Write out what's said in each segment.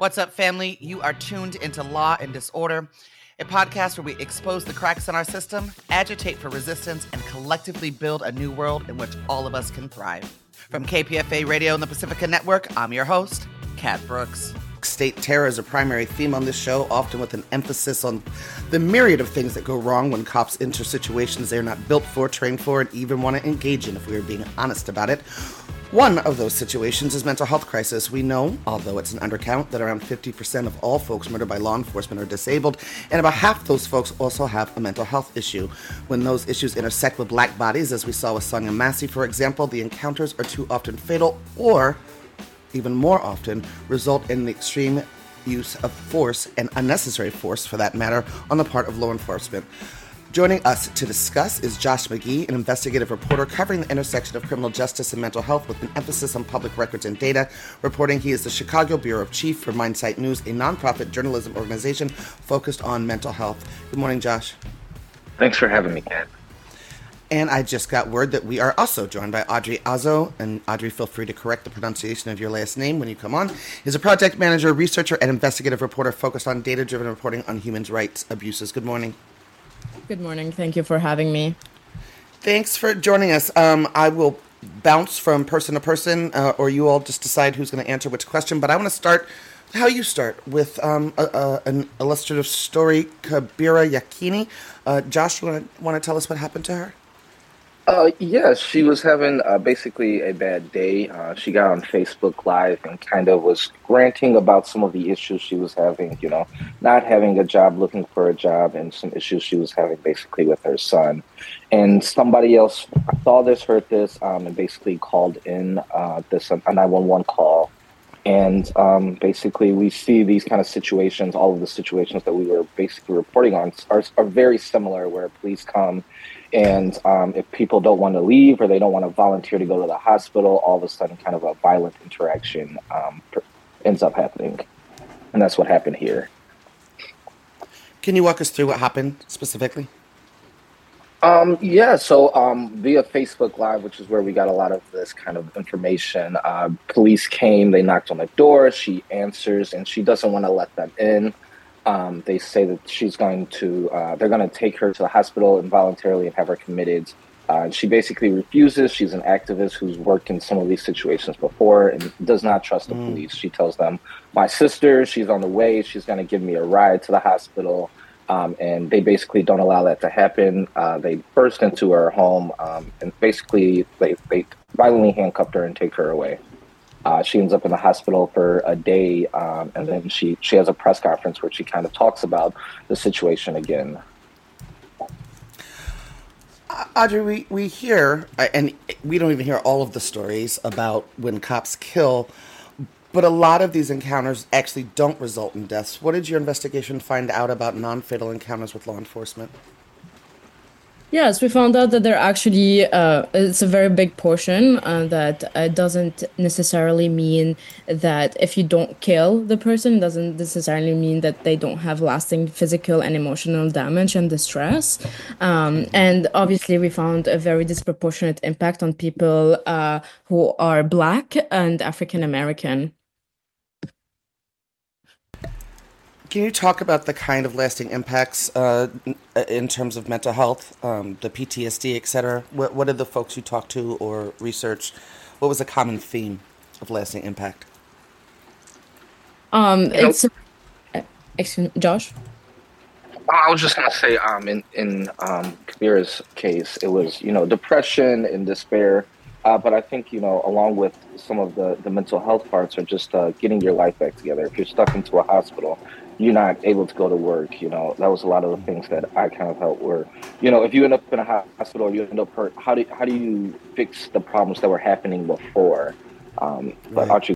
What's up, family? You are tuned into Law and Disorder, a podcast where we expose the cracks in our system, agitate for resistance, and collectively build a new world in which all of us can thrive. From KPFA Radio and the Pacifica Network, I'm your host, Kat Brooks. State terror is a primary theme on this show, often with an emphasis on the myriad of things that go wrong when cops enter situations they're not built for, trained for, and even want to engage in, if we are being honest about it. One of those situations is mental health crisis. We know, although it's an undercount, that around 50% of all folks murdered by law enforcement are disabled, and about half those folks also have a mental health issue. When those issues intersect with black bodies, as we saw with Sonia Massey, for example, the encounters are too often fatal, or even more often, result in the extreme use of force, and unnecessary force for that matter, on the part of law enforcement. Joining us to discuss is Josh McGee, an investigative reporter covering the intersection of criminal justice and mental health with an emphasis on public records and data. Reporting, he is the Chicago Bureau Chief for Mindsight News, a nonprofit journalism organization focused on mental health. Good morning, Josh. Thanks for having me, Kat. And I just got word that we are also joined by Audrey Azo. And Audrey, feel free to correct the pronunciation of your last name when you come on. He's a project manager, researcher, and investigative reporter focused on data-driven reporting on human rights abuses. Good morning. Good morning. Thank you for having me. Thanks for joining us. I will bounce from person to person, or you all just decide who's going to answer which question. But I want to start how you start with an illustrative story, Kabira Yakini. Josh, you want to tell us what happened to her? Yeah, she was having basically a bad day. She got on Facebook Live and kind of was ranting about some of the issues she was having, not having a job, looking for a job, and some issues she was having basically with her son. And somebody else saw this, heard this, and basically called in a 911 call. And basically we see these kind of situations, all of the situations that we were basically reporting on are very similar, where police come and if people don't want to leave or they don't want to volunteer to go to the hospital, all of a sudden kind of a violent interaction ends up happening. And that's what happened here. Can you walk us through what happened specifically? So via Facebook Live, which is where we got a lot of this kind of information, police came, they knocked on the door, she answers, and she doesn't want to let them in. They say that they're going to take her to the hospital involuntarily and have her committed. She basically refuses. She's an activist who's worked in some of these situations before and does not trust the police. She tells them, my sister, she's on the way, she's going to give me a ride to the hospital. And they basically don't allow that to happen. They burst into her home and basically they violently handcuffed her and take her away. She ends up in the hospital for a day, and then she has a press conference where she kind of talks about the situation again. Audrey, we hear, and we don't even hear all of the stories about when cops kill, but a lot of these encounters actually don't result in deaths. What did your investigation find out about non-fatal encounters with law enforcement? Yes, we found out that there actually, it's a very big portion that doesn't necessarily mean that if you don't kill the person, doesn't necessarily mean that they don't have lasting physical and emotional damage and distress. And obviously we found a very disproportionate impact on people who are Black and African American. Can you talk about the kind of lasting impacts in terms of mental health, the PTSD, et cetera? What did the folks you talked to or researched, what was a common theme of lasting impact? Excuse me, Josh? I was just going to say, in Kabira's case, it was, depression and despair. But I think, along with some of the mental health parts are just getting your life back together. If you're stuck into a hospital, you're not able to go to work. That was a lot of the things that I kind of felt were, if you end up in a hospital or you end up hurt, how do you fix the problems that were happening before? But Archie.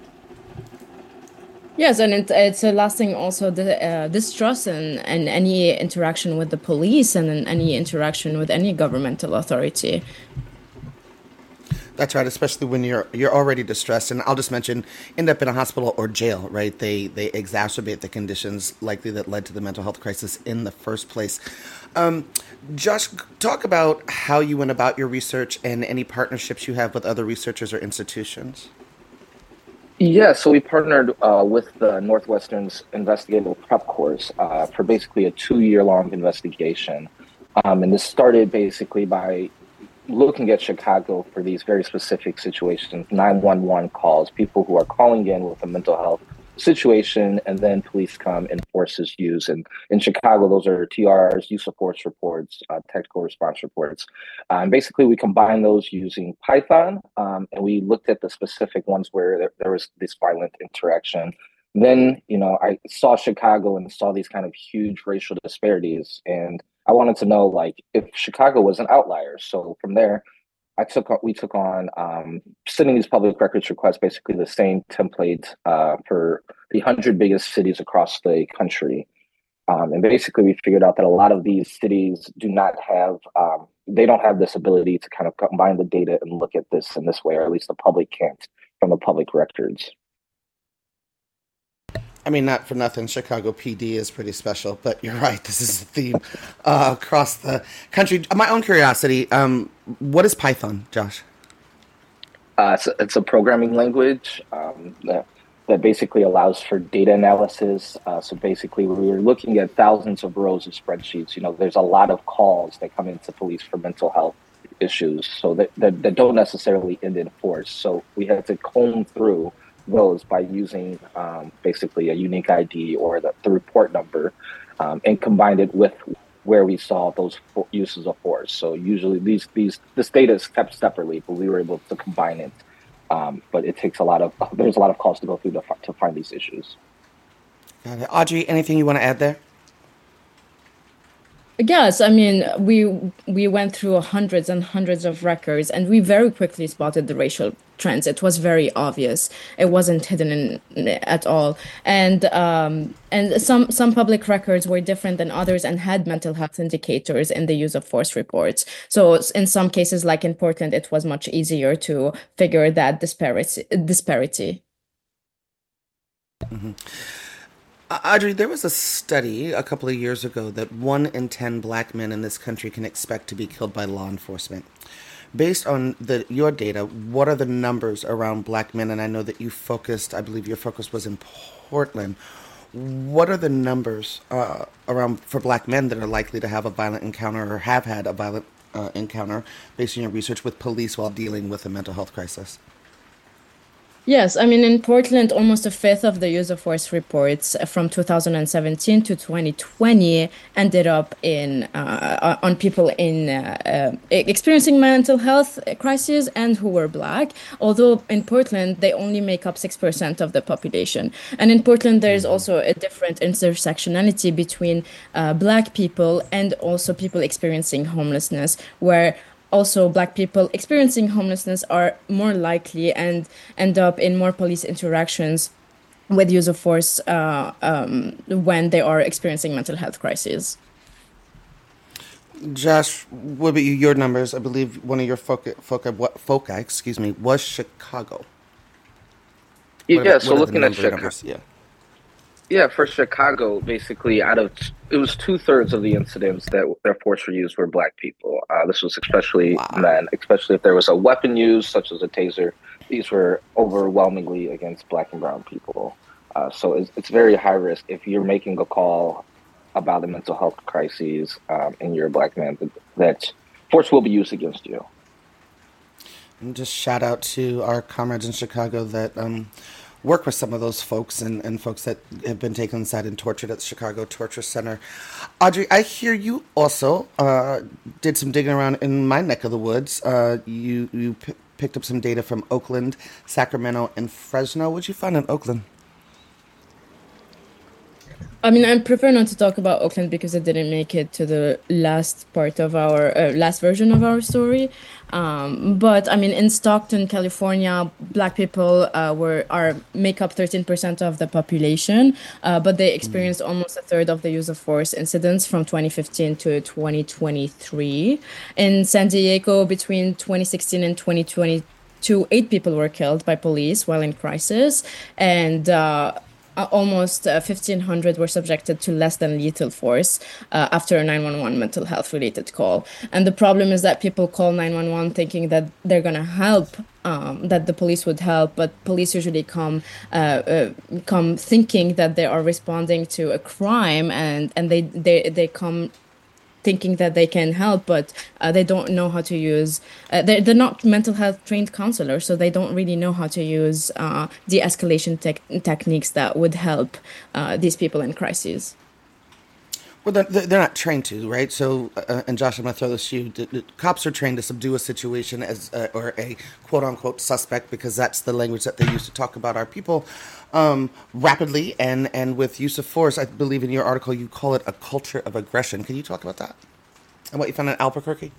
Yes, and it's lasting also the distrust and any interaction with the police and in any interaction with any governmental authority. That's right, especially when you're already distressed. And I'll just mention, end up in a hospital or jail, right? They exacerbate the conditions likely that led to the mental health crisis in the first place. Josh, talk about how you went about your research and any partnerships you have with other researchers or institutions. Yeah, so we partnered with the Northwestern's Investigative Prep Course for basically a 2 year long investigation. And this started basically by looking at Chicago for these very specific situations, 911 calls, people who are calling in with a mental health situation, and then police come and forces use. And in Chicago, those are TRRs, use of force reports, technical response reports. And basically, we combine those using Python, and we looked at the specific ones where there was this violent interaction. Then, I saw Chicago and saw these kind of huge racial disparities, and I wanted to know like if Chicago was an outlier. So from there, we took on sending these public records requests, basically the same template for the 100 biggest cities across the country. And basically, we figured out that a lot of these cities do not have, they don't have this ability to kind of combine the data and look at this in this way, or at least the public can't from the public records. I mean, not for nothing, Chicago PD is pretty special, but you're right. This is a theme across the country. My own curiosity, what is Python, Josh? It's a programming language that basically allows for data analysis. So basically, we were looking at thousands of rows of spreadsheets. There's a lot of calls that come into police for mental health issues, so that don't necessarily end in force. So we had to comb through those by using basically a unique ID or the report number, and combined it with where we saw those uses of force. So usually this data is kept separately, but we were able to combine it. But it takes there's a lot of calls to go through to find these issues. Got it. Audrey, anything you want to add there? Yes, I mean, we went through hundreds and hundreds of records, and we very quickly spotted the racial trends. It was very obvious. It wasn't hidden at all. And some public records were different than others and had mental health indicators in the use of force reports. So in some cases, like in Portland, it was much easier to figure that disparity. Mm-hmm. Audrey, there was a study a couple of years ago that 1 in 10 black men in this country can expect to be killed by law enforcement. Based on your data, what are the numbers around black men? And I know that I believe your focus was in Portland. What are the numbers around for black men that are likely to have a violent encounter or have had a violent encounter based on your research with police while dealing with a mental health crisis? Yes, I mean, in Portland, almost a fifth of the use of force reports from 2017 to 2020 ended up on people in experiencing mental health crises and who were Black. Although in Portland, they only make up 6% of the population. And in Portland, there's also a different intersectionality between Black people and also people experiencing homelessness, where also Black people experiencing homelessness are more likely and end up in more police interactions with use of force when they are experiencing mental health crises. Josh, what about your numbers? I believe one of your foci was Chicago. Yeah, so looking at Chicago. Numbers? Yeah. Yeah, for Chicago, basically, it was 2/3 of the incidents that their force were used were Black people. This was especially men, especially if there was a weapon used, such as a taser. These were overwhelmingly against Black and brown people. So it's very high risk if you're making a call about a mental health crises and you're a Black man, that force will be used against you. And just shout out to our comrades in Chicago that work with some of those folks and folks that have been taken inside and tortured at the Chicago Torture Center. Audrey, I hear you also did some digging around in my neck of the woods. You picked up some data from Oakland, Sacramento, and Fresno. What'd you find in Oakland? I mean, I prefer not to talk about Oakland because it didn't make it to the last part of our last version of our story. But I mean, in Stockton, California, Black people make up 13% of the population, but they experienced almost a third of the use of force incidents from 2015 to 2023. In San Diego, between 2016 and 2022, 8 people were killed by police while in crisis, and almost 1,500 were subjected to less than lethal force after a 911 mental health related call. And the problem is that people call 911 thinking that they're going to help, that the police would help, but police usually come thinking that they are responding to a crime, and they come thinking that they can help, but they don't know how to use. They're not mental health trained counselors, so they don't really know how to use de-escalation techniques that would help these people in crises. Well, they're not trained to, right? So, and Josh, I'm going to throw this to you. The cops are trained to subdue a situation as, or a quote unquote suspect, because that's the language that they use to talk about our people, rapidly and with use of force. I believe in your article you call it a culture of aggression. Can you talk about that and what you found in Albuquerque?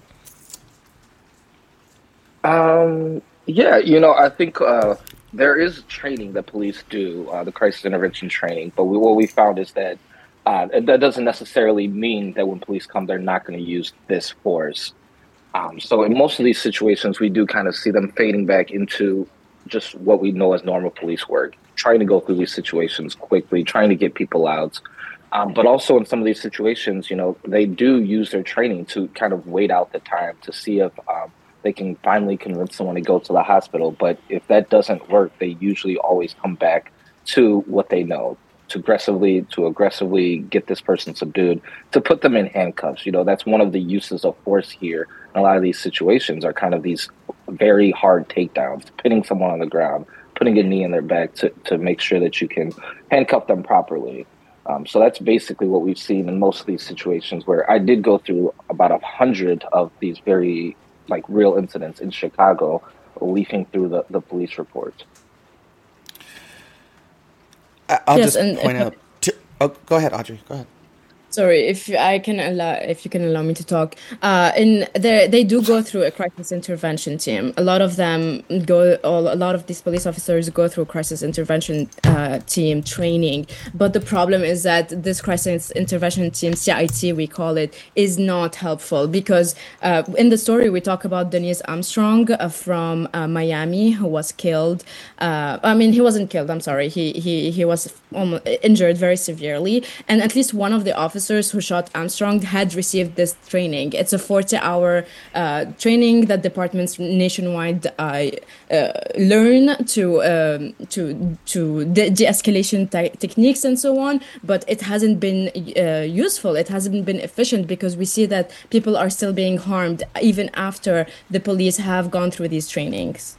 Yeah, I think there is training that police do, the crisis intervention training. But what we found is that that doesn't necessarily mean that when police come, they're not going to use this force. So in most of these situations, we do kind of see them fading back into just what we know as normal police work, trying to go through these situations quickly, trying to get people out. But also in some of these situations, they do use their training to kind of wait out the time to see if they can finally convince someone to go to the hospital. But if that doesn't work, they usually always come back to what they know, to aggressively get this person subdued, to put them in handcuffs. That's one of the uses of force here. In a lot of these situations are kind of these very hard takedowns, putting someone on the ground, putting a knee in their back to make sure that you can handcuff them properly. So that's basically what we've seen in most of these situations, where I did go through about 100 of these very real incidents in Chicago, leafing through the police reports. I'll yes, just point out. Go ahead, Audrey. Go ahead. Sorry, if you can allow me to talk. They do go through a crisis intervention team. A lot of these police officers go through crisis intervention team training. But the problem is that this crisis intervention team, CIT we call it, is not helpful, because in the story we talk about Denise Armstrong from Miami, who was killed. He wasn't killed. I'm sorry. He was almost injured very severely, and at least one of the officers who shot Armstrong had received this training. It's a 40-hour training that departments nationwide learn to de-escalation techniques and so on. But it hasn't been useful. It hasn't been efficient, because we see that people are still being harmed even after the police have gone through these trainings.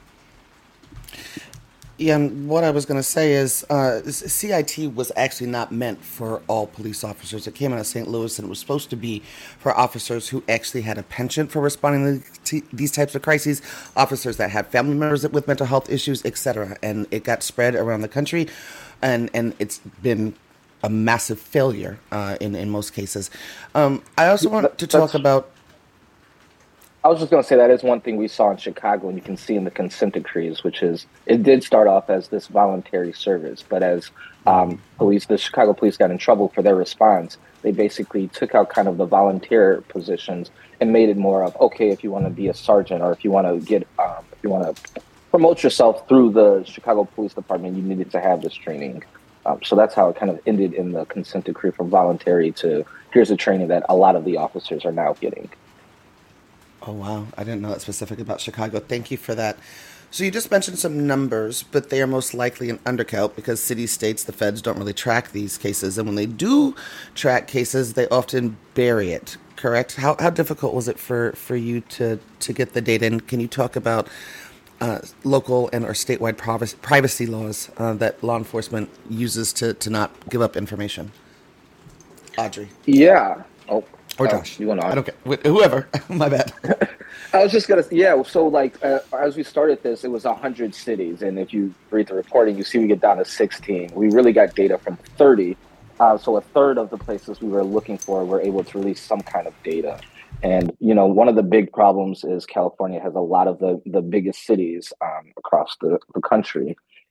Yeah, and what I was going to say is CIT was actually not meant for all police officers. It came out of St. Louis, and it was supposed to be for officers who actually had a penchant for responding to these types of crises, officers that have family members with mental health issues, etc. And it got spread around the country, and it's been a massive failure in most cases. I also want to talk about... I was just going to say that is one thing we saw in Chicago, and you can see in the consent decrees, which is it did start off as this voluntary service, but as the Chicago police got in trouble for their response, they basically took out kind of the volunteer positions and made it more of, okay, if you want to be a sergeant, or if you want to promote yourself through the Chicago Police Department, you needed to have this training. So that's how it kind of ended in the consent decree, from voluntary to here's a training that a lot of the officers are now getting. Oh, wow. I didn't know that specific about Chicago. Thank you for that. So you just mentioned some numbers, but they are most likely an undercount, because cities, states, the feds don't really track these cases. And when they do track cases, they often bury it, correct? How difficult was it for you to get the data? And can you talk about local and or statewide privacy laws that law enforcement uses to not give up information? Audrey. Yeah. Or Josh. You want to? I don't care. Whoever. My bad. I was just going to, yeah. So as we started this, it was 100 cities. And if you read the reporting, you see we get down to 16. We really got data from 30. So a third of the places we were looking for were able to release some kind of data. And, one of the big problems is California has a lot of the biggest cities across the country.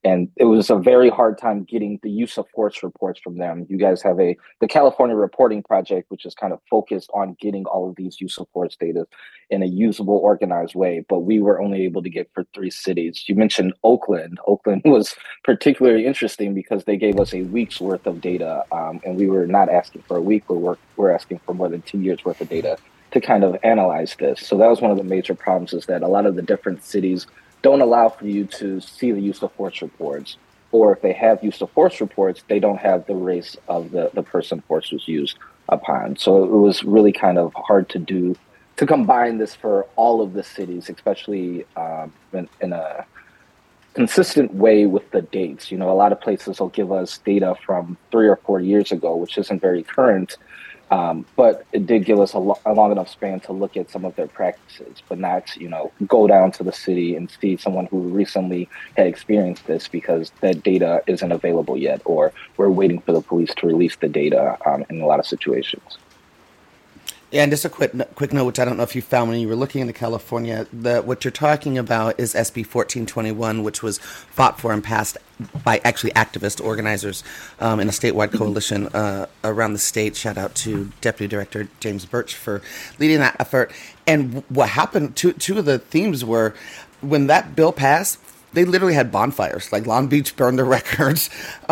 And it was a very hard time getting the use of force reports from them. You guys have the California Reporting Project, which is kind of focused on getting all of these use of force data in a usable, organized way, but we were only able to get for 3 cities. You mentioned Oakland. Oakland was particularly interesting because they gave us a week's worth of data, and we were not asking for a week, we're asking for more than 2 years worth of data to kind of analyze this. So that was one of the major problems, is that a lot of the different cities don't allow for you to see the use of force reports. Or if they have use of force reports, they don't have the race of the person force was used upon. So it was really kind of hard to do, to combine this for all of the cities, especially in a consistent way with the dates. You know, a lot of places will give us data from 3 or 4 years ago, which isn't very current. But it did give us a long enough span to look at some of their practices, but not, you know, go down to the city and see someone who recently had experienced this, because that data isn't available yet, or we're waiting for the police to release the data in a lot of situations. Yeah, and just a quick note, which I don't know if you found when you were looking into California, what you're talking about is SB 1421, which was fought for and passed by actually activist organizers in a statewide coalition around the state. Shout out to Deputy Director James Birch for leading that effort. And what happened, two of the themes were, when that bill passed, they literally had bonfires, like Long Beach burned their records,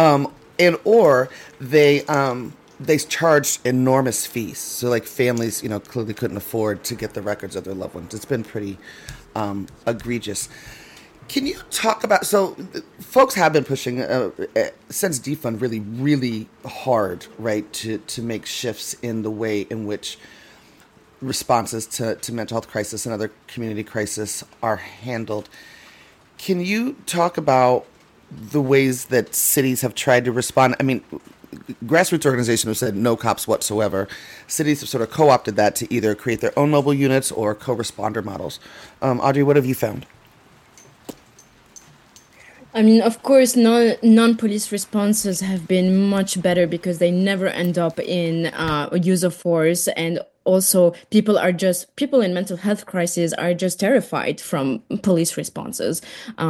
or they charged enormous fees. So like families, you know, clearly couldn't afford to get the records of their loved ones. It's been pretty egregious. Can you talk about, so folks have been pushing since defund really, really hard, right, to make shifts in the way in which responses to mental health crisis and other community crisis are handled. Can you talk about the ways that cities have tried to respond? I mean, grassroots organizations have said no cops whatsoever. Cities have sort of co-opted that to either create their own mobile units or co-responder models. Audrey, what have you found? I mean, of course, non-police responses have been much better because they never end up in use of force, and also people in mental health crises are just terrified from police responses.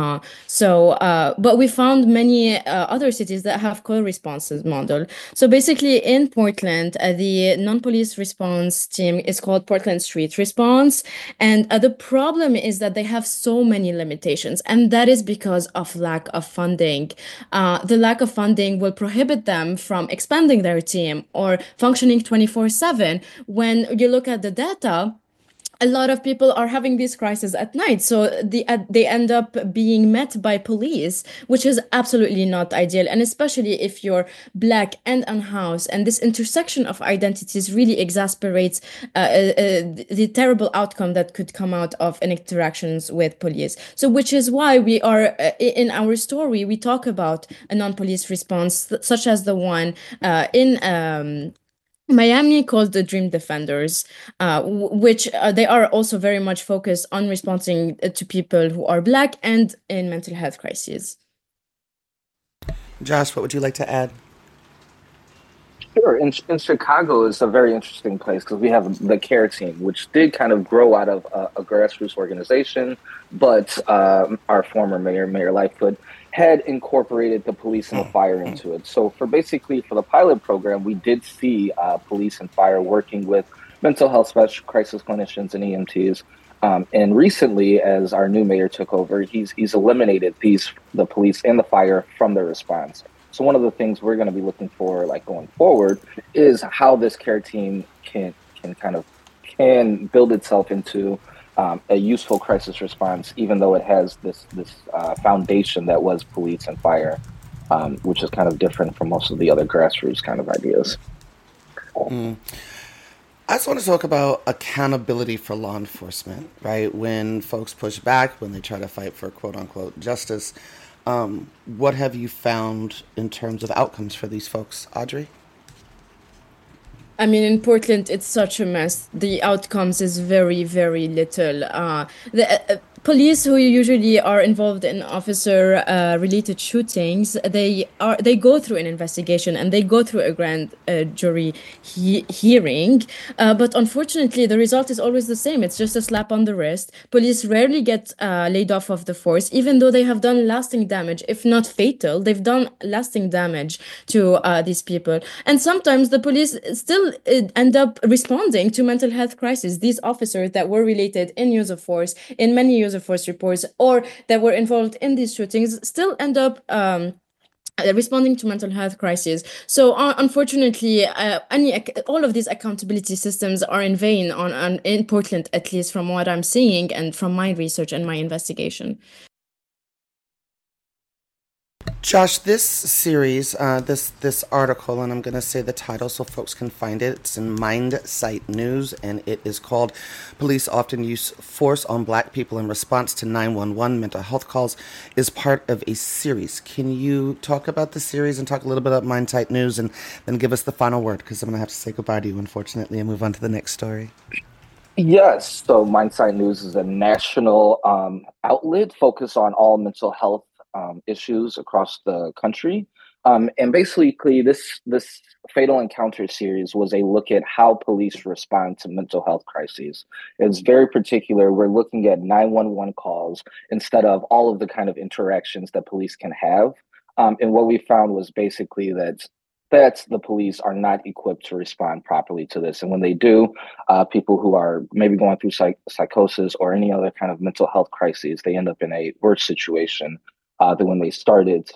But we found many other cities that have co-responses model. So basically in Portland, the non-police response team is called Portland Street Response. And the problem is that they have so many limitations, and that is because of lack of funding. The lack of funding will prohibit them from expanding their team or functioning 24/7 when you look at the data. A lot of people are having these crises at night, so they end up being met by police, which is absolutely not ideal. And especially if you're Black and unhoused, and this intersection of identities really exasperates the terrible outcome that could come out of interactions with police. So, which is why we are in our story, we talk about a non-police response, such as the one in Miami, called the Dream Defenders, which they are also very much focused on responding to people who are Black and in mental health crises. Josh, what would you like to add? Sure. In Chicago is a very interesting place because we have the CARE team, which did kind of grow out of a grassroots organization, but our former Mayor Lightfoot, had incorporated the police and the fire into it. So for the pilot program, we did see police and fire working with mental health special crisis clinicians and EMTs. And recently, as our new mayor took over, he's eliminated the police and the fire from their response. So one of the things we're going to be looking for, like going forward, is how this CARE team can build itself into a useful crisis response, even though it has this foundation that was police and fire, which is kind of different from most of the other grassroots kind of ideas. I just want to talk about accountability for law enforcement, right? When folks push back, when they try to fight for quote unquote justice, what have you found in terms of outcomes for these folks, Audrey? I mean, in Portland, it's such a mess. The outcomes is very, very little. police who usually are involved in officer related shootings, they go through an investigation and they go through a grand jury hearing, but unfortunately the result is always the same. It's just a slap on the wrist. Police rarely get laid off of the force, even though they have done lasting damage. If not fatal, they've done lasting damage to these people, and sometimes the police still end up responding to mental health crises. These officers that were related in use of force, in many use of force reports, or that were involved in these shootings, still end up responding to mental health crises. So unfortunately, all of these accountability systems are in vain in Portland, at least from what I'm seeing and from my research and my investigation. Josh, this series, this article, and I'm going to say the title so folks can find it. It's in MindSight News, and it is called "Police Often Use Force on Black People in Response to 911 Mental Health Calls," is part of a series. Can you talk about the series and talk a little bit about MindSight News, and then give us the final word? Because I'm going to have to say goodbye to you, unfortunately, and move on to the next story. Yes, so MindSight News is a national outlet focused on all mental health issues across the country. And basically, this Fatal Encounter series was a look at how police respond to mental health crises. It's very particular. We're looking at 911 calls instead of all of the kind of interactions that police can have. And what we found was basically that the police are not equipped to respond properly to this. And when they do, people who are maybe going through psychosis or any other kind of mental health crises, they end up in a worse situation than when they started.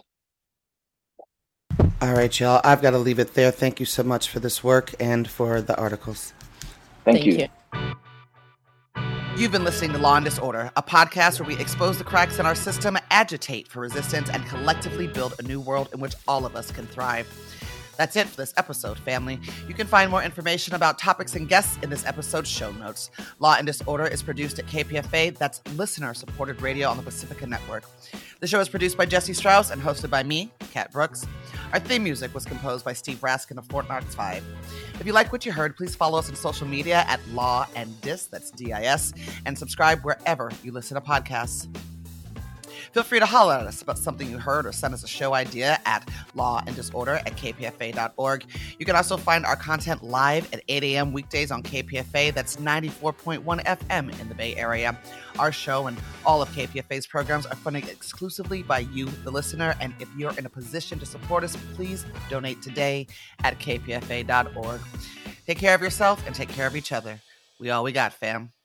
All right, y'all. I've got to leave it there. Thank you so much for this work and for the articles. Thank you. You've been listening to Law and Disorder, a podcast where we expose the cracks in our system, agitate for resistance, and collectively build a new world in which all of us can thrive. That's it for this episode, family. You can find more information about topics and guests in this episode's show notes. Law and Disorder is produced at KPFA. That's listener-supported radio on the Pacifica Network. The show is produced by Jesse Strauss and hosted by me, Kat Brooks. Our theme music was composed by Steve Raskin of Fort Knox 5. If you like what you heard, please follow us on social media at Law and Dis, that's D-I-S, and subscribe wherever you listen to podcasts. Feel free to holler at us about something you heard or send us a show idea at lawanddisorder@kpfa.org. You can also find our content live at 8 a.m. weekdays on KPFA. That's 94.1 FM in the Bay Area. Our show and all of KPFA's programs are funded exclusively by you, the listener. And if you're in a position to support us, please donate today at kpfa.org. Take care of yourself and take care of each other. We all we got, fam.